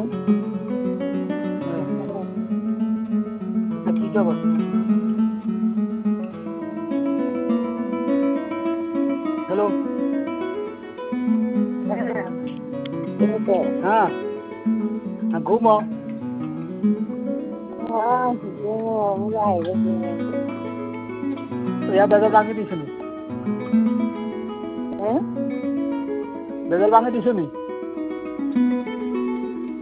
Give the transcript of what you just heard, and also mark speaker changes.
Speaker 1: কি খবর? হ্যালো, হ্যাঁ ঘুম या बेदल भांगी दिसुनी बेदल भांगी दिसुनी